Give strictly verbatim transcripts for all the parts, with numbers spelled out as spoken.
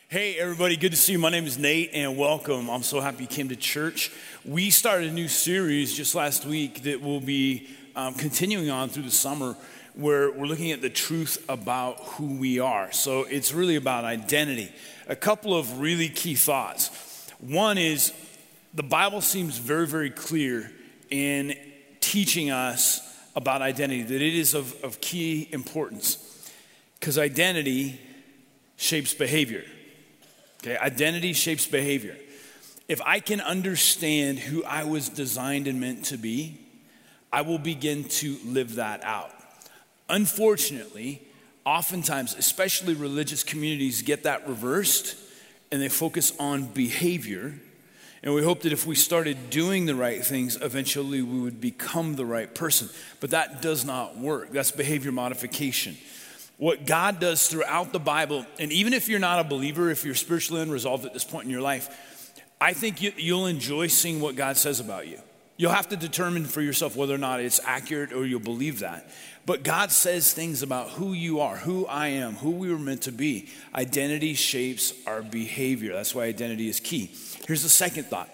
Hey everybody, good to see you. My name is Nate and welcome. I'm so happy you came to church. We started a new series just last week that will be um, continuing on through the summer where we're looking at the truth about who we are. So it's really about identity. A couple of really key thoughts. One is the Bible seems very, very clear in teaching us about identity, that it is of, of key importance because identity shapes behavior. Okay, identity shapes behavior. If I can understand who I was designed and meant to be, I will begin to live that out. Unfortunately, oftentimes, especially religious communities, get that reversed and they focus on behavior. And we hope that if we started doing the right things, eventually we would become the right person. But that does not work. That's behavior modification. What God does throughout the Bible, and even if you're not a believer, if you're spiritually unresolved at this point in your life, I think you, you'll enjoy seeing what God says about you. You'll have to determine for yourself whether or not it's accurate or you'll believe that. But God says things about who you are, who I am, who we were meant to be. Identity shapes our behavior. That's why identity is key. Here's the second thought.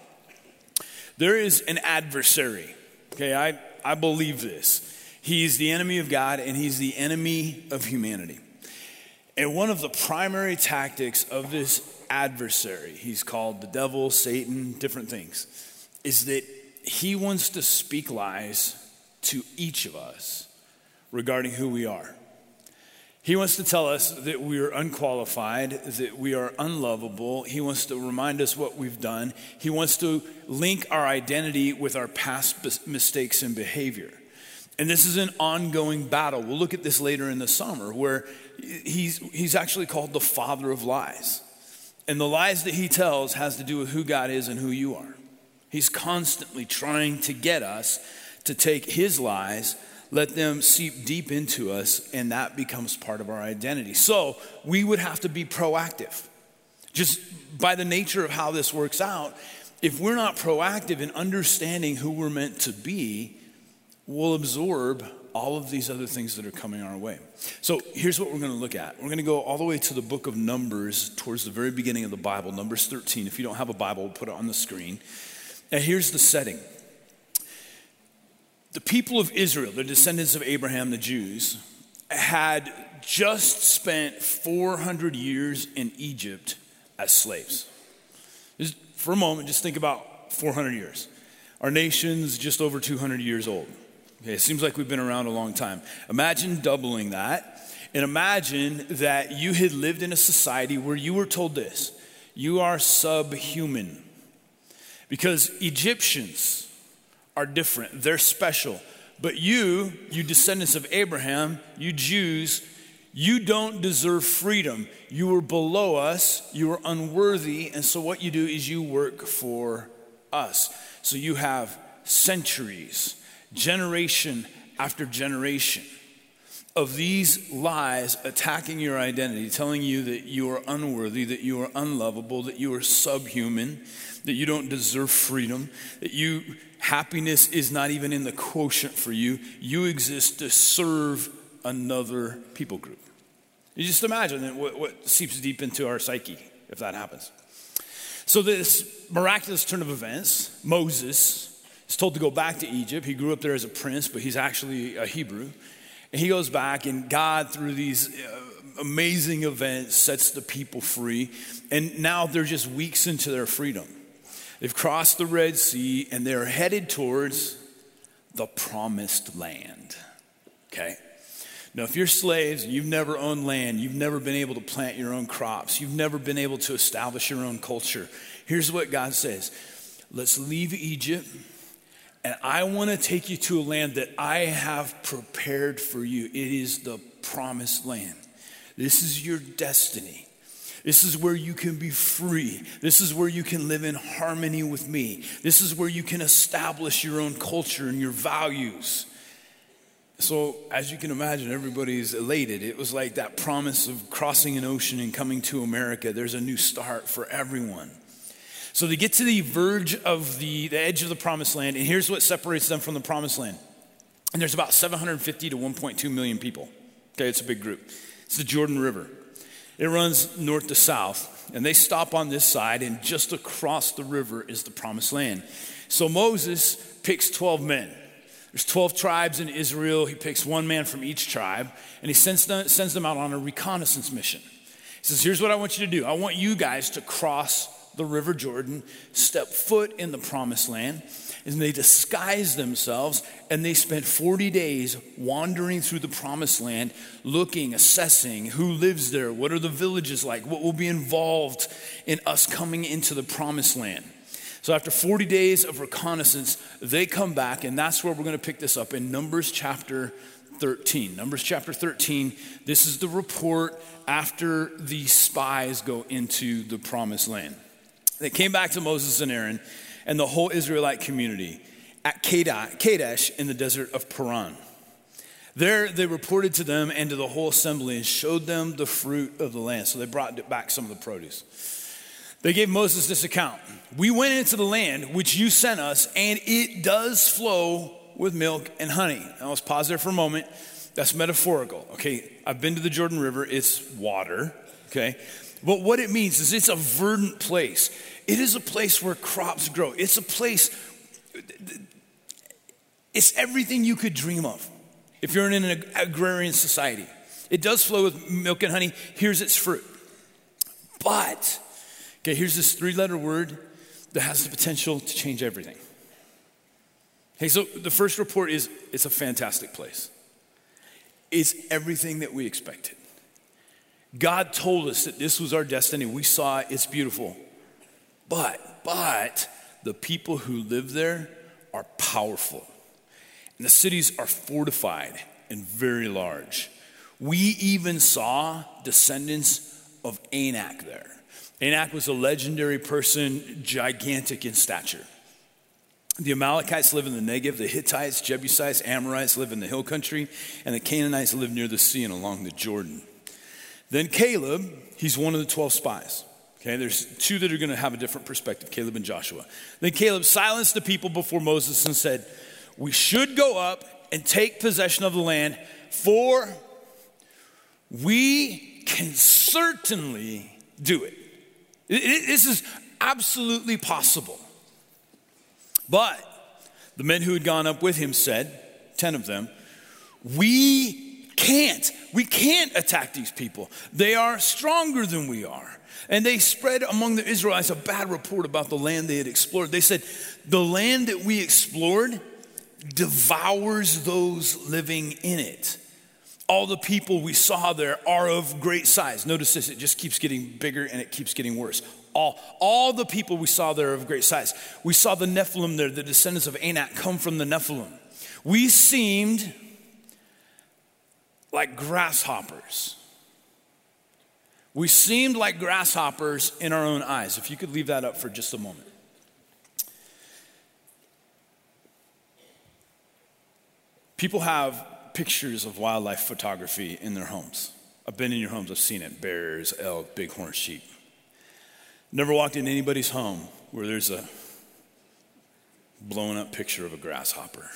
There is an adversary. Okay, I, I believe this. He's the enemy of God and he's the enemy of humanity. And one of the primary tactics of this adversary, he's called the devil, Satan, different things, is that he wants to speak lies to each of us regarding who we are. He wants to tell us that we are unqualified, that we are unlovable. He wants to remind us what we've done. He wants to link our identity with our past mistakes and behavior. And this is an ongoing battle. We'll look at this later in the summer where he's he's actually called the father of lies. And the lies that he tells has to do with who God is and who you are. He's constantly trying to get us to take his lies, let them seep deep into us, and that becomes part of our identity. So we would have to be proactive. Just by the nature of how this works out, if we're not proactive in understanding who we're meant to be, we'll absorb all of these other things that are coming our way. So here's what we're going to look at. We're going to go all the way to the book of Numbers towards the very beginning of the Bible, Numbers thirteen. If you don't have a Bible, we'll put it on the screen. And here's the setting. The people of Israel, the descendants of Abraham, the Jews, had just spent four hundred years in Egypt as slaves. Just for a moment, just think about four hundred years. Our nation's just over two hundred years old. Okay, it seems like we've been around a long time. Imagine doubling that, and imagine that you had lived in a society where you were told this: you are subhuman. Because Egyptians are different, they're special. But you, you descendants of Abraham, you Jews, you don't deserve freedom. You were below us, you were unworthy, and so what you do is you work for us. So you have centuries, generation after generation of these lies attacking your identity, telling you that you are unworthy, that you are unlovable, that you are subhuman, that you don't deserve freedom, that you happiness is not even in the quotient for you. You exist to serve another people group. You just imagine what, what seeps deep into our psyche if that happens. So this miraculous turn of events, Moses is told to go back to Egypt. He grew up there as a prince, but he's actually a Hebrew. And he goes back, and God, through these uh, amazing events, sets the people free. And now they're just weeks into their freedom. They've crossed the Red Sea, and they're headed towards the promised land. Okay? Now, if you're slaves and you've never owned land, you've never been able to plant your own crops, you've never been able to establish your own culture, here's what God says. Let's leave Egypt, and I want to take you to a land that I have prepared for you. It is the promised land. This is your destiny. This is where you can be free. This is where you can live in harmony with me. This is where you can establish your own culture and your values. So as you can imagine, everybody's elated. It was like that promise of crossing an ocean and coming to America. There's a new start for everyone. So they get to the verge of the, the edge of the promised land, and here's what separates them from the promised land. And there's about seven hundred fifty to one point two million people. Okay, it's a big group. It's the Jordan River. It runs north to south, and they stop on this side, and just across the river is the promised land. So Moses picks twelve men. There's twelve tribes in Israel. He picks one man from each tribe, and he sends them, sends them out on a reconnaissance mission. He says, here's what I want you to do. I want you guys to cross the river Jordan, step foot in the promised land. And they disguise themselves, and they spent forty days wandering through the promised land, looking, assessing who lives there, what are the villages like, what will be involved in us coming into the promised land. So after forty days of reconnaissance, they come back, and that's where we're going to pick this up in Numbers chapter thirteen. Numbers chapter thirteen, this is the report after the spies go into the promised land. They came back to Moses and Aaron and the whole Israelite community at Kadesh in the desert of Paran. There they reported to them and to the whole assembly and showed them the fruit of the land. So they brought back some of the produce. They gave Moses this account. We went into the land which you sent us, and it does flow with milk and honey. Now let's pause there for a moment. That's metaphorical, okay? I've been to the Jordan River. It's water, okay? But what it means is it's a verdant place. It is a place where crops grow. It's a place, it's everything you could dream of if you're in an agrarian society. It does flow with milk and honey. Here's its fruit. But, okay, here's this three-letter word that has the potential to change everything. Hey, so the first report is it's a fantastic place. It's everything that we expected. God told us that this was our destiny. We saw it. It's beautiful. But, but the people who live there are powerful. And the cities are fortified and very large. We even saw descendants of Anak there. Anak was a legendary person, gigantic in stature. The Amalekites live in the Negev, the Hittites, Jebusites, Amorites live in the hill country, and the Canaanites live near the sea and along the Jordan. Then Caleb, he's one of the twelve spies. Okay, there's two that are going to have a different perspective, Caleb and Joshua. Then Caleb silenced the people before Moses and said, we should go up and take possession of the land, for we can certainly do it. It, it this is absolutely possible. But the men who had gone up with him said, ten of them, we can't. We can't attack these people. They are stronger than we are. And they spread among the Israelites a bad report about the land they had explored. They said, the land that we explored devours those living in it. All the people we saw there are of great size. Notice this, it just keeps getting bigger and it keeps getting worse. All, all the people we saw there are of great size. We saw the Nephilim there, the descendants of Anak come from the Nephilim. We seemed like grasshoppers. We seemed like grasshoppers in our own eyes. If you could leave that up for just a moment. People have pictures of wildlife photography in their homes. I've been in your homes, I've seen it. Bears, elk, bighorn sheep. Never walked in anybody's home where there's a blown up picture of a grasshopper.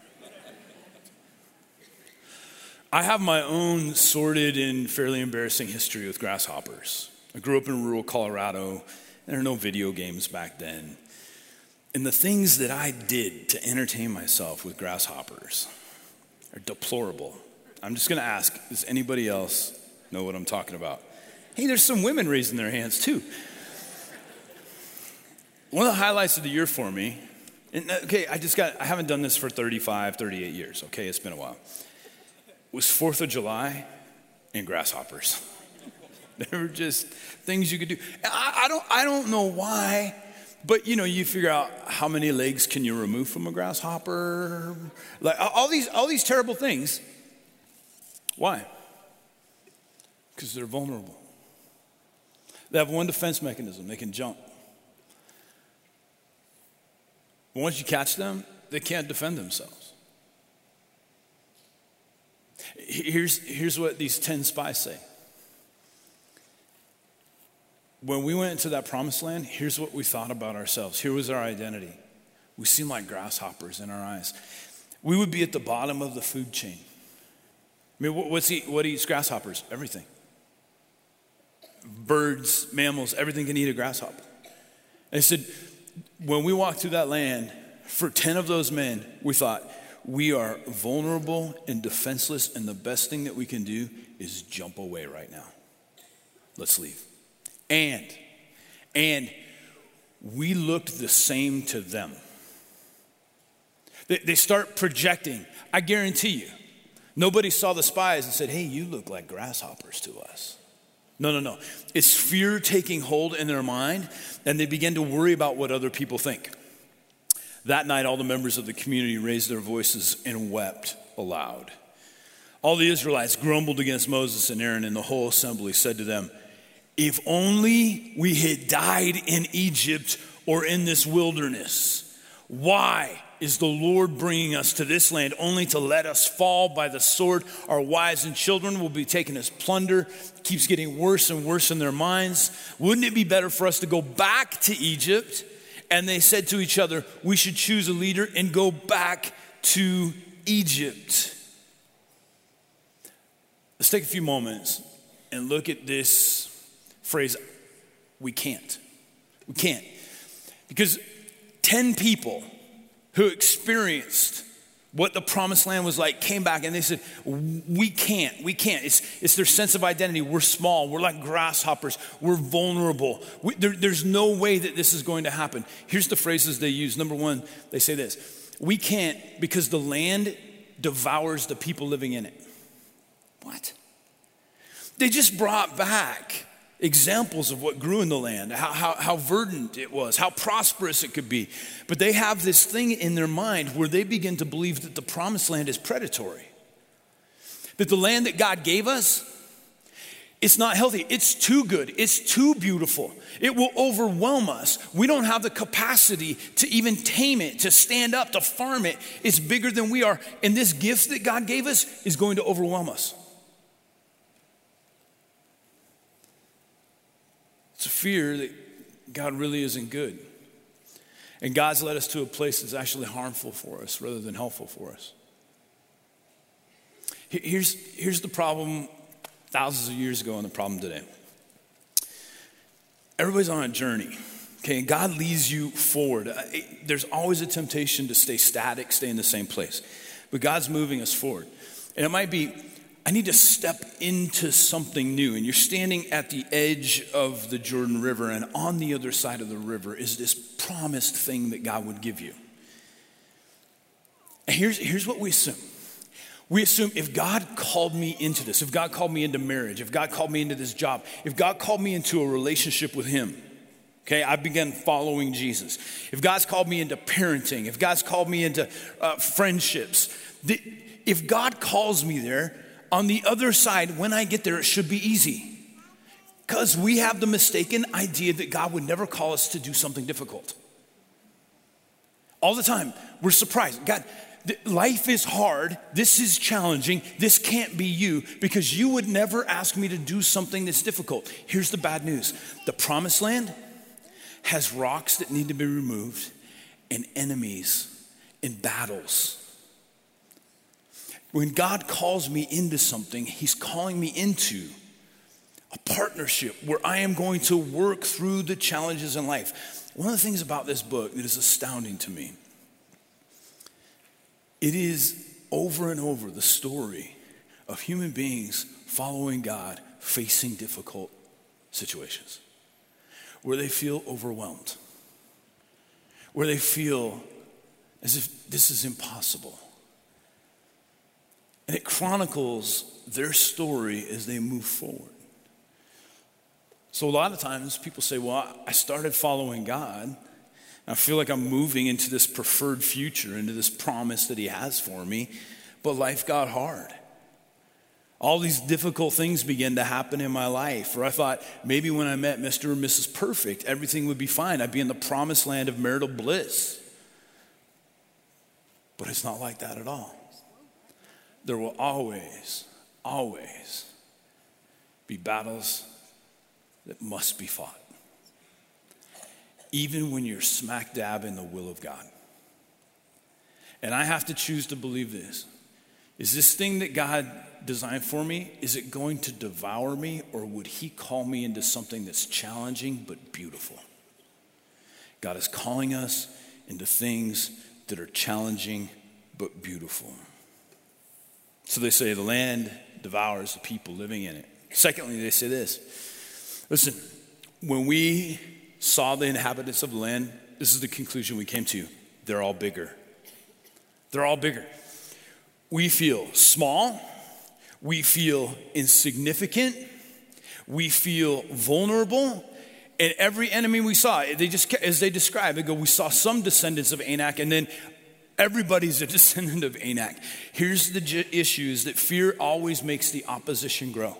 I have my own sordid and fairly embarrassing history with grasshoppers. I grew up in rural Colorado. There were no video games back then. And the things that I did to entertain myself with grasshoppers are deplorable. I'm just going to ask, does anybody else know what I'm talking about? Hey, there's some women raising their hands too. One of the highlights of the year for me, and okay, I just got, I haven't done this for thirty-five, thirty-eight years, okay, it's been a while, was fourth of July and grasshoppers. They were just things you could do. I, I don't, I don't know why, but you know, you figure out how many legs can you remove from a grasshopper, like all these, all these terrible things. Why? Because they're vulnerable. They have one defense mechanism, they can jump. But once you catch them, they can't defend themselves. Here's, here's what these ten spies say. When we went into that promised land, here's what we thought about ourselves. Here was our identity. We seemed like grasshoppers in our eyes. We would be at the bottom of the food chain. I mean, what's eat, what eats grasshoppers? Everything. birds, mammals, everything can eat a grasshopper. And he said, when we walked through that land, for ten of those men, we thought, we are vulnerable and defenseless, and the best thing that we can do is jump away right now. Let's leave. And, and we looked the same to them. They, they start projecting. I guarantee you, nobody saw the spies and said, hey, you look like grasshoppers to us. No, no, no. It's fear taking hold in their mind, and they begin to worry about what other people think. That night, all the members of the community raised their voices and wept aloud. All the Israelites grumbled against Moses and Aaron, and the whole assembly said to them, if only we had died in Egypt or in this wilderness. Why is the Lord bringing us to this land only to let us fall by the sword? Our wives and children will be taken as plunder. It keeps getting worse and worse in their minds. Wouldn't it be better for us to go back to Egypt? And they said to each other, we should choose a leader and go back to Egypt. Let's take a few moments and look at this phrase, we can't. We can't. Because ten people who experienced what the promised land was like came back and they said, we can't, we can't. It's, it's their sense of identity. We're small, we're like grasshoppers, we're vulnerable. We, there, there's no way that this is going to happen. Here's the phrases they use. Number one, they say this, we can't because the land devours the people living in it. What? They just brought back examples of what grew in the land, how, how, how verdant it was, how prosperous it could be. But they have this thing in their mind where they begin to believe that the promised land is predatory. That the land that God gave us, it's not healthy. It's too good. It's too beautiful. It will overwhelm us. We don't have the capacity to even tame it, to stand up, to farm it. It's bigger than we are. And this gift that God gave us is going to overwhelm us. It's a fear that God really isn't good. And God's led us to a place that's actually harmful for us rather than helpful for us. Here's, here's the problem thousands of years ago and the problem today. Everybody's on a journey, okay? And God leads you forward. There's always a temptation to stay static, stay in the same place. But God's moving us forward. And it might be, I need to step into something new. And you're standing at the edge of the Jordan River, and on the other side of the river is this promised thing that God would give you. And here's, here's what we assume. We assume if God called me into this, if God called me into marriage, if God called me into this job, if God called me into a relationship with him, okay, I began following Jesus. If God's called me into parenting, if God's called me into uh, friendships, the, if God calls me there, on the other side, when I get there, it should be easy. Because we have the mistaken idea that God would never call us to do something difficult. All the time, we're surprised. God, th- life is hard. This is challenging. This can't be you because you would never ask me to do something that's difficult. Here's the bad news. The promised land has rocks that need to be removed and enemies and battles. When God calls me into something, he's calling me into a partnership where I am going to work through the challenges in life. One of the things about this book that is astounding to me, it is over and over the story of human beings following God, facing difficult situations, where they feel overwhelmed, where they feel as if this is impossible. And it chronicles their story as they move forward. So a lot of times people say, well, I started following God. I feel like I'm moving into this preferred future, into this promise that he has for me. But life got hard. All these difficult things began to happen in my life. Or I thought maybe when I met Mister or Missus Perfect, everything would be fine. I'd be in the promised land of marital bliss. But it's not like that at all. There will always, always be battles that must be fought. Even when you're smack dab in the will of God. And I have to choose to believe this. Is this thing that God designed for me, is it going to devour me, or would he call me into something that's challenging but beautiful? God is calling us into things that are challenging but beautiful. So they say the land devours the people living in it. Secondly, they say this. Listen, when we saw the inhabitants of the land, this is the conclusion we came to. They're all bigger. They're all bigger. We feel small. We feel insignificant. We feel vulnerable. And every enemy we saw, they just, as they describe, they go, we saw some descendants of Anak, and then everybody's a descendant of Anak. Here's the j- issue is that fear always makes the opposition grow.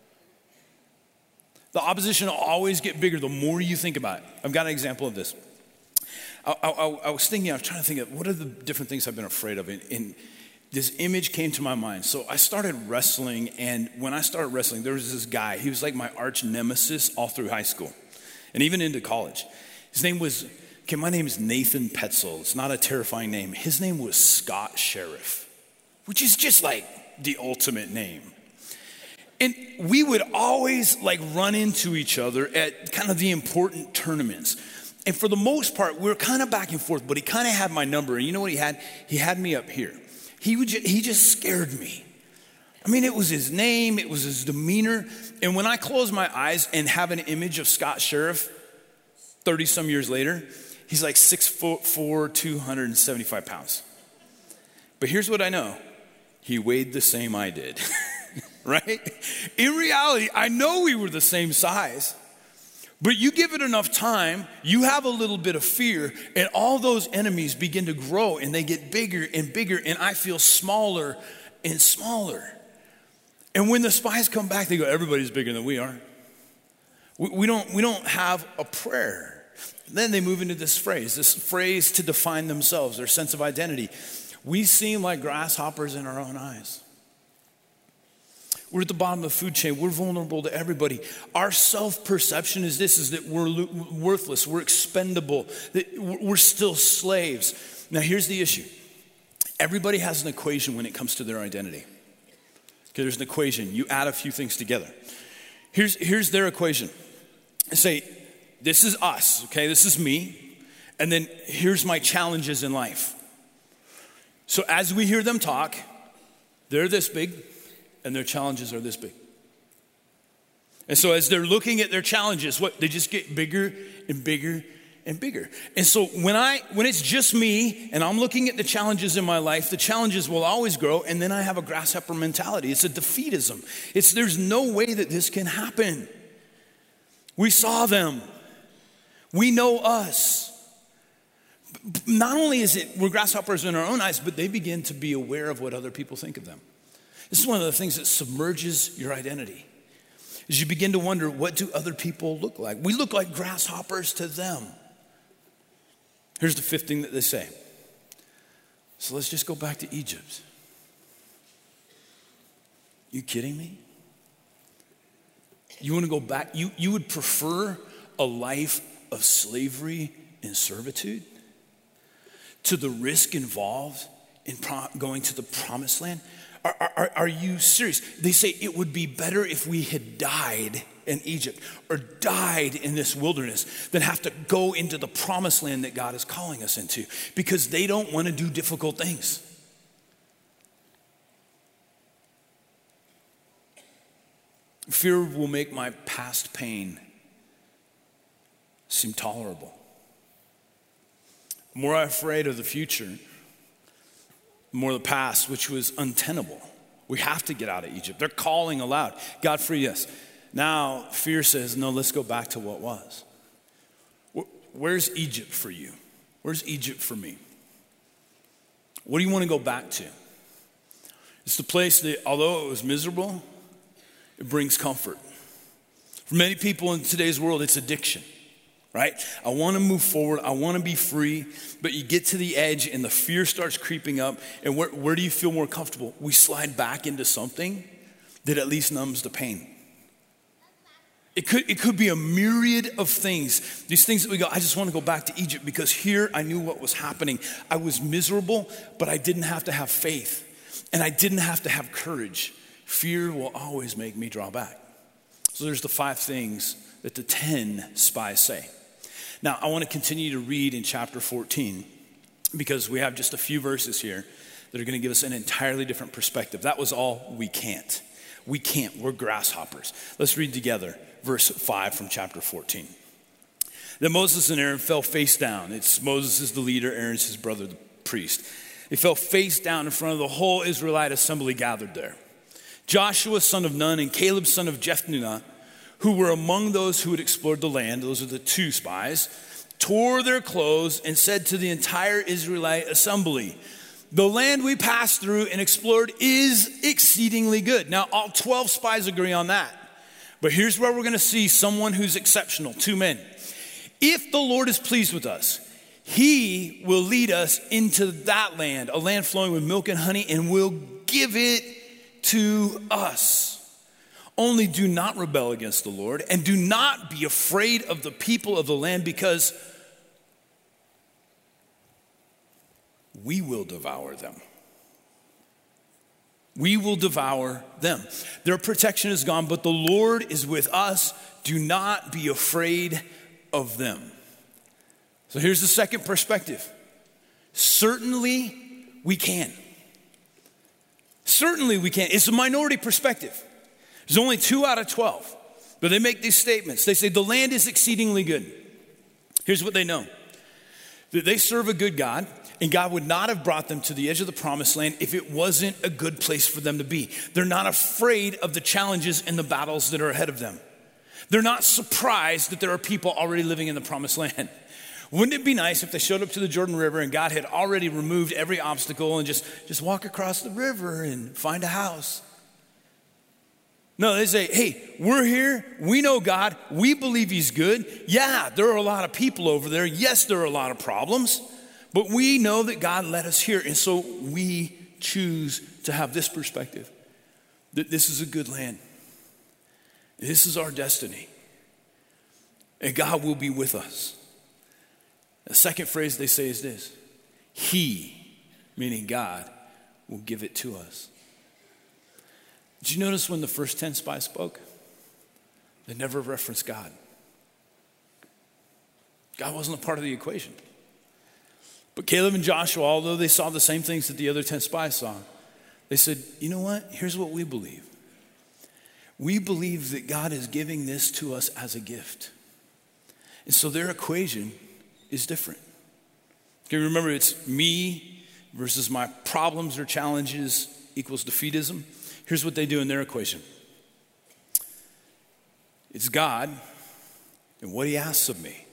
The opposition will always get bigger the more you think about it. I've got an example of this. I, I, I was thinking, I was trying to think of what are the different things I've been afraid of. And, and this image came to my mind. So I started wrestling, and when I started wrestling, there was this guy. He was like my arch nemesis all through high school and even into college. His name was, okay, my name is Nathan Petzel. It's not a terrifying name. His name was Scott Sheriff, which is just like the ultimate name. And we would always like run into each other at kind of the important tournaments. And for the most part, we were kind of back and forth, but he kind of had my number. And you know what he had? He had me up here. He would just, he just scared me. I mean, it was his name, it was his demeanor. And when I close my eyes and have an image of Scott Sheriff, thirty some years later, he's like six foot four, two hundred seventy-five pounds. But here's what I know. He weighed the same I did. Right? In reality, I know we were the same size, but you give it enough time, you have a little bit of fear, and all those enemies begin to grow, and they get bigger and bigger, and I feel smaller and smaller. And when the spies come back, they go, everybody's bigger than we are. We, we don't, we don't have a prayer. Then they move into this phrase, this phrase to define themselves, their sense of identity. We seem like grasshoppers in our own eyes. We're at the bottom of the food chain. We're vulnerable to everybody. Our self-perception is this, is that we're lo- worthless, we're expendable, that we're still slaves. Now here's the issue. Everybody has an equation when it comes to their identity. Okay, there's an equation. You add a few things together. Here's, here's their equation. I say, this is us, okay? This is me. And then here's my challenges in life. So as we hear them talk, they're this big, and their challenges are this big. And so as they're looking at their challenges, what they just get bigger and bigger and bigger. And so when I when it's just me and I'm looking at the challenges in my life, the challenges will always grow, and then I have a grasshopper mentality. It's a defeatism. It's there's no way that this can happen. We saw them. We know us. Not only is it we're grasshoppers in our own eyes, but they begin to be aware of what other people think of them. This is one of the things that submerges your identity. As you begin to wonder, what do other people look like? We look like grasshoppers to them. Here's the fifth thing that they say. So let's just go back to Egypt. You kidding me? You want to go back? You, you would prefer a life of slavery and servitude to the risk involved in pro- going to the promised land? Are, are, are you serious? They say it would be better if we had died in Egypt or died in this wilderness than have to go into the promised land that God is calling us into, because they don't want to do difficult things. Fear will make my past pain seem tolerable. The more I'm afraid of the future, more the past, which was untenable. We have to get out of Egypt. They're calling aloud, God free us. Now fear says, no, let's go back to what was. Where's Egypt for you? Where's Egypt for me? What do you want to go back to? It's the place that, although it was miserable, it brings comfort. For many people in today's world, it's addiction. Right? I want to move forward. I want to be free. But you get to the edge and the fear starts creeping up. And where, where do you feel more comfortable? We slide back into something that at least numbs the pain. It could, it could be a myriad of things. These things that we go, I just want to go back to Egypt because here I knew what was happening. I was miserable, but I didn't have to have faith. and I didn't have to have courage, fear will always make me draw back. So there's the five things that the ten spies say. Now, I want to continue to read in chapter fourteen because we have just a few verses here that are going to give us an entirely different perspective. That was all we can't. We can't. We're grasshoppers. Let's read together verse five from chapter fourteen. Then Moses and Aaron fell face down. It's Moses is the leader, Aaron's his brother, the priest. They fell face down in front of the whole Israelite assembly gathered there. Joshua, son of Nun, and Caleb, son of Jephunneh, who were among those who had explored the land, those are the two spies, tore their clothes and said to the entire Israelite assembly, the land we passed through and explored is exceedingly good. Now, all twelve spies agree on that. But here's where we're going to see someone who's exceptional, two men. If the Lord is pleased with us, he will lead us into that land, a land flowing with milk and honey, and will give it to us. Only do not rebel against the Lord, and do not be afraid of the people of the land, because we will devour them. We will devour them. Their protection is gone, but the Lord is with us. Do not be afraid of them. So here's the second perspective. Certainly we can. Certainly we can. It's a minority perspective. There's only two out of twelve, but they make these statements. They say the land is exceedingly good. Here's what they know. That they serve a good God, and God would not have brought them to the edge of the promised land if it wasn't a good place for them to be. They're not afraid of the challenges and the battles that are ahead of them. They're not surprised that there are people already living in the promised land. Wouldn't it be nice if they showed up to the Jordan River and God had already removed every obstacle and just, just walk across the river and find a house? No, they say, hey, we're here. We know God. We believe he's good. Yeah, there are a lot of people over there. Yes, there are a lot of problems. But we know that God led us here. And so we choose to have this perspective. That this is a good land. This is our destiny. And God will be with us. The second phrase they say is this. He, meaning God, will give it to us. Did you notice when the first ten spies spoke? They never referenced God. God wasn't a part of the equation. But Caleb and Joshua, although they saw the same things that the other ten spies saw, they said, you know what? Here's what we believe. We believe that God is giving this to us as a gift. And so their equation is different. Okay, remember, it's me versus my problems or challenges equals defeatism. Here's what they do in their equation. It's God and what he asks of me,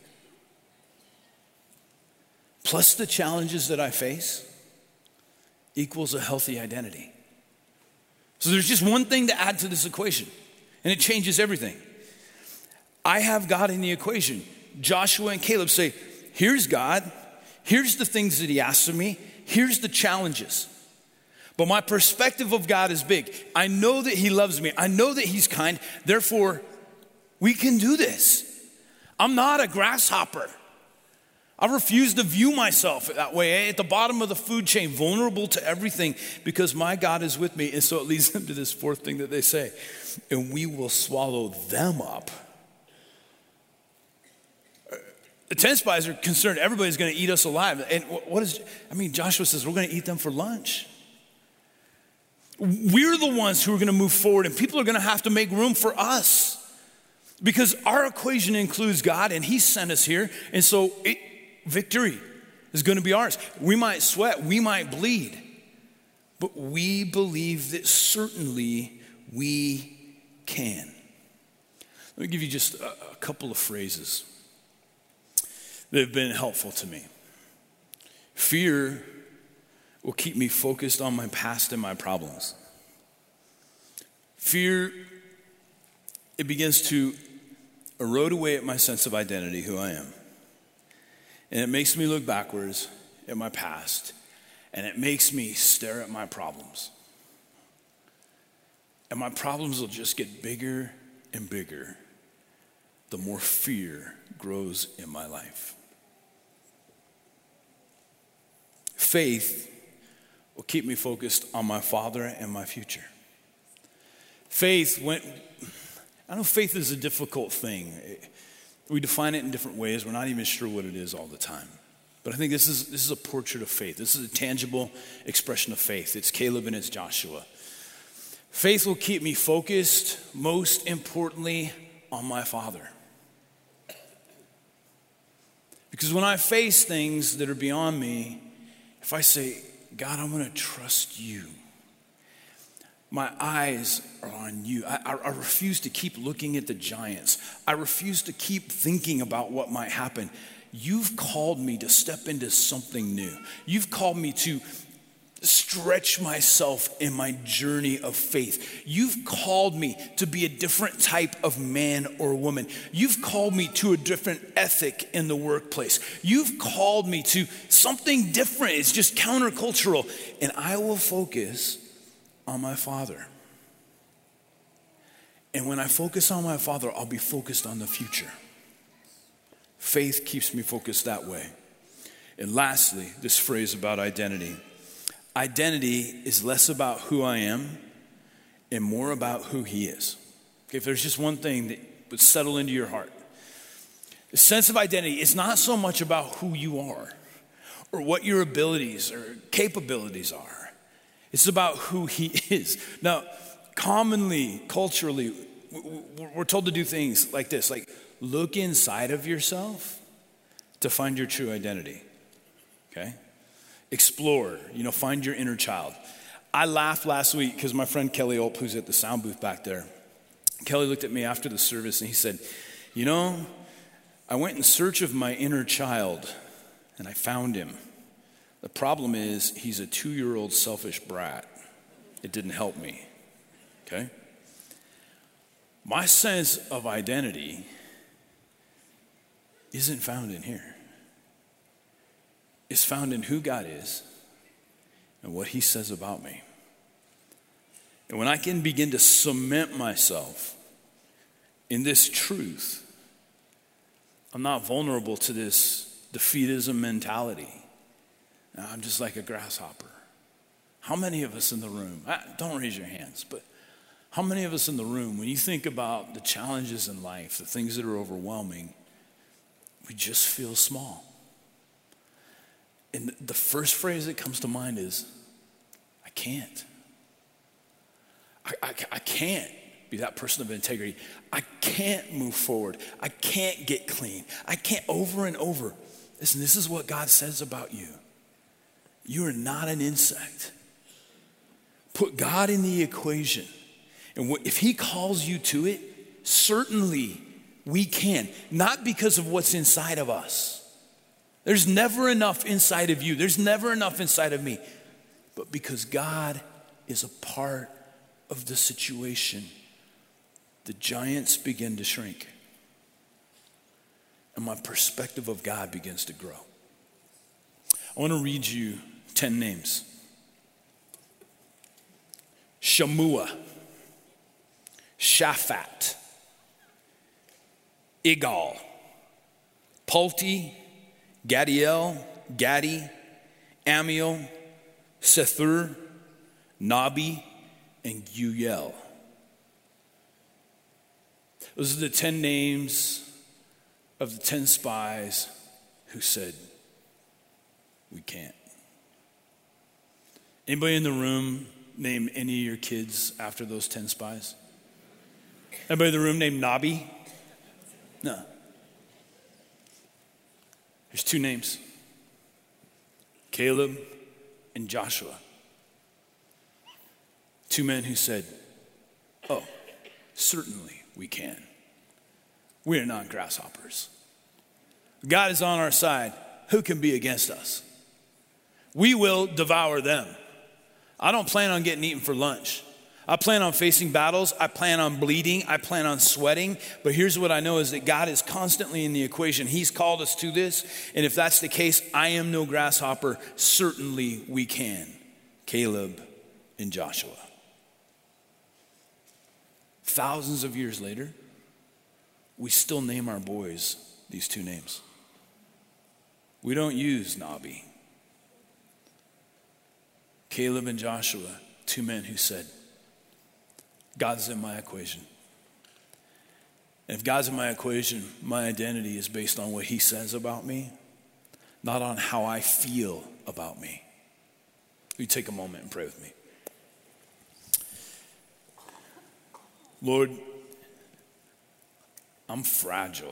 plus the challenges that I face, equals a healthy identity. So there's just one thing to add to this equation, and it changes everything. I have God in the equation. Joshua and Caleb say, here's God, here's the things that he asks of me, here's the challenges. But my perspective of God is big. I know that he loves me. I know that he's kind. Therefore, we can do this. I'm not a grasshopper. I refuse to view myself that way, at the bottom of the food chain, vulnerable to everything, because my God is with me. And so it leads them to this fourth thing that they say, and we will swallow them up. The ten spies are concerned everybody's going to eat us alive. And what is, I mean, Joshua says, we're going to eat them for lunch. We're the ones who are going to move forward, and people are going to have to make room for us, because our equation includes God, and he sent us here. And so it, victory is going to be ours. We might sweat, we might bleed, but we believe that certainly we can. Let me give you just a, a couple of phrases that have been helpful to me. Fear will keep me focused on my past and my problems. Fear, it begins to erode away at my sense of identity, who I am. And it makes me look backwards at my past, and it makes me stare at my problems. And my problems will just get bigger and bigger the more fear grows in my life. Faith will keep me focused on my Father and my future. Faith, when, I know faith is a difficult thing. We define it in different ways. We're not even sure what it is all the time. But I think this is this is a portrait of faith. This is a tangible expression of faith. It's Caleb and it's Joshua. Faith will keep me focused, most importantly, on my Father. Because when I face things that are beyond me, if I say, God, I'm going to trust you. My eyes are on you. I, I, I refuse to keep looking at the giants. I refuse to keep thinking about what might happen. You've called me to step into something new. You've called me to stretch myself in my journey of faith. You've called me to be a different type of man or woman. You've called me to a different ethic in the workplace. You've called me to something different. It's just countercultural. And I will focus on my Father. And when I focus on my Father, I'll be focused on the future. Faith keeps me focused that way. And lastly, this phrase about identity. Identity is less about who I am and more about who He is. Okay, if there's just one thing that would settle into your heart, the sense of identity is not so much about who you are or what your abilities or capabilities are. It's about who He is. Now, commonly, culturally, we're told to do things like this, like look inside of yourself to find your true identity, okay? Explore, you know, find your inner child. I laughed last week because my friend Kelly Ope, who's at the sound booth back there, Kelly looked at me after the service and he said, you know, I went in search of my inner child and I found him. The problem is he's a two-year-old selfish brat. It didn't help me, okay? My sense of identity isn't found in here. Is found in who God is and what He says about me. And when I can begin to cement myself in this truth, I'm not vulnerable to this defeatism mentality. I'm just like a grasshopper. How many of us in the room, don't raise your hands, but how many of us in the room, when you think about the challenges in life, the things that are overwhelming, we just feel small? And the first phrase that comes to mind is, I can't. I, I, I can't be that person of integrity. I can't move forward. I can't get clean. I can't over and over. Listen, this is what God says about you. You are not an insect. Put God in the equation. And if He calls you to it, certainly we can. Not because of what's inside of us. There's never enough inside of you. There's never enough inside of me. But because God is a part of the situation, the giants begin to shrink. And my perspective of God begins to grow. I want to read you ten names. Shammua, Shaphat, Igal, Palti, Gadiel, Gadi, Amiel, Sethur, Nabi, and Guyel. Those are the ten names of the ten spies who said, we can't. Anybody in the room name any of your kids after those ten spies? Anybody in the room named Nabi? No. There's two names, Caleb and Joshua. Two men who said, oh, certainly we can. We are not grasshoppers. God is on our side. Who can be against us? We will devour them. I don't plan on getting eaten for lunch. I plan on facing battles. I plan on bleeding. I plan on sweating. But here's what I know is that God is constantly in the equation. He's called us to this. And if that's the case, I am no grasshopper. Certainly we can. Caleb and Joshua. Thousands of years later, we still name our boys these two names. We don't use Nabi. Caleb and Joshua, two men who said, God's in my equation. And if God's in my equation, my identity is based on what he says about me, not on how I feel about me. Will you take a moment and pray with me? Lord, I'm fragile.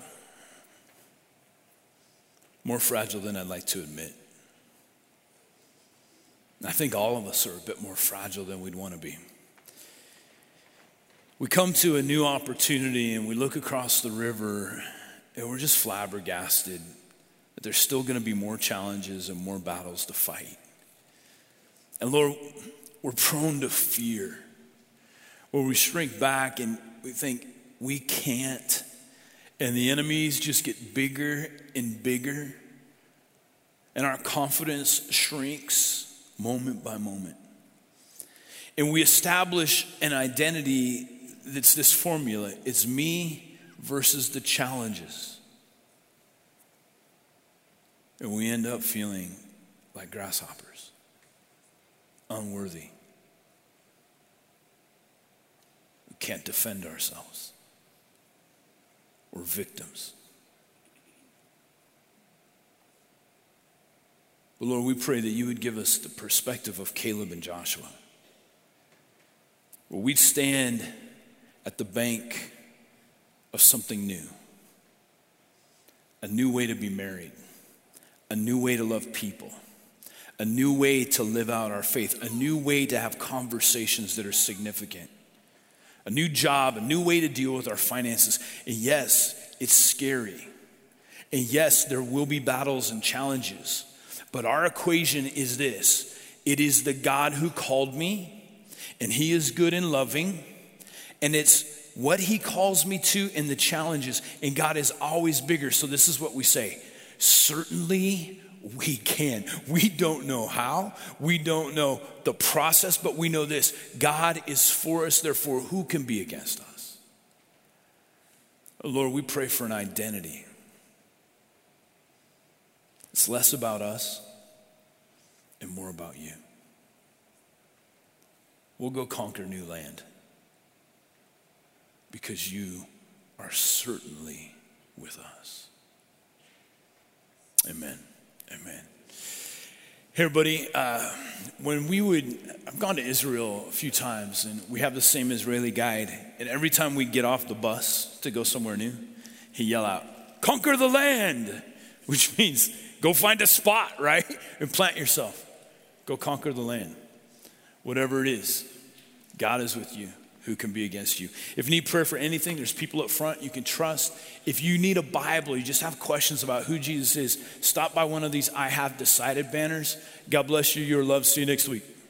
More fragile than I'd like to admit. I think all of us are a bit more fragile than we'd want to be. We come to a new opportunity and we look across the river and we're just flabbergasted that there's still going to be more challenges and more battles to fight. And Lord, we're prone to fear, where we shrink back and we think we can't, and the enemies just get bigger and bigger, and our confidence shrinks moment by moment. And we establish an identity that's this formula. It's me versus the challenges. And we end up feeling like grasshoppers, unworthy. We can't defend ourselves. We're victims. But Lord, we pray that you would give us the perspective of Caleb and Joshua, where we'd stand at the bank of something new, a new way to be married, a new way to love people, a new way to live out our faith, a new way to have conversations that are significant, a new job, a new way to deal with our finances. And yes, it's scary. And yes, there will be battles and challenges. But our equation is this. It is the God who called me, and he is good and loving. And it's what he calls me to in the challenges. And God is always bigger. So this is what we say. Certainly we can. We don't know how. We don't know the process, but we know this. God is for us, therefore who can be against us? Lord, we pray for an identity. It's less about us and more about you. We'll go conquer new land because you are certainly with us. Amen. Amen. Hey, everybody. Uh, when we would, I've gone to Israel a few times, and we have the same Israeli guide. And every time we get off the bus to go somewhere new, he yell out, "Conquer the land," which means go find a spot, right? And plant yourself. Go conquer the land. Whatever it is, God is with you. Who can be against you? If you need prayer for anything, there's people up front you can trust. If you need a Bible, you just have questions about who Jesus is, stop by one of these I Have Decided banners. God bless you. You're loved. See you next week.